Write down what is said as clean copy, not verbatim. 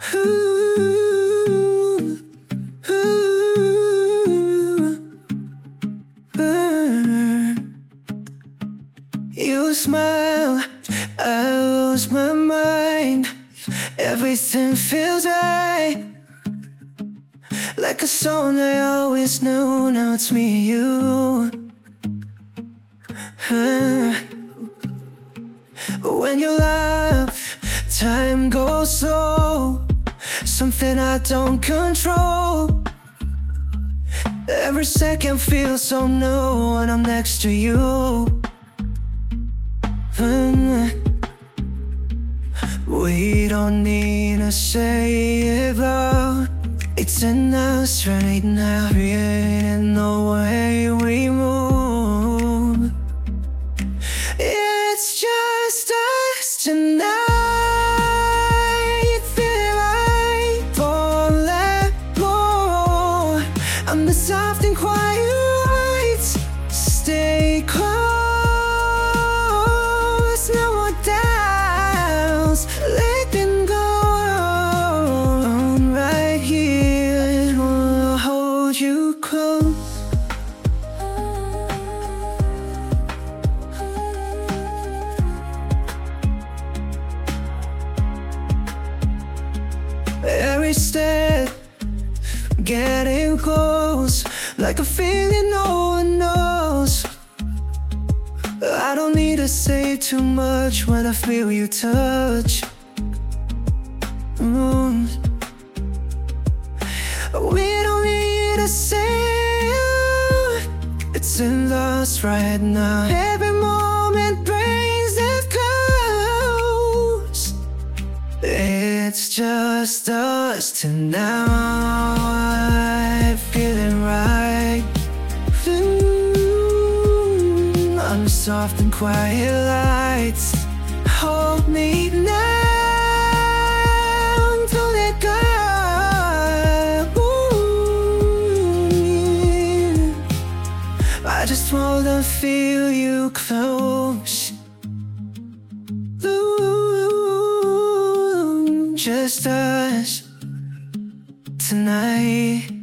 Ooh, ooh, You smile, I lose my mind. Everything feels right, like a song I always knew. Now it's me and you. When you laugh, time goes slow. Something I don't control. Every second feels so new when I'm next to you. We don't need to say it loud. It's in us right now, creating the way we move. It's just us tonight. Feel like don't let go. I'm the soft and quiet lights. Stay close, no more doubts. Let them go. Right here, I'll hold you close. Every step, getting close, like a feeling no one knows. I don't need to say too much when I feel you touch. We don't need to say it. It's in us right now. Every moment brings us close. It's just us tonight, feeling right. Under soft and quiet lights, hold me now, don't let go. I just wanna feel you close. Just us tonight.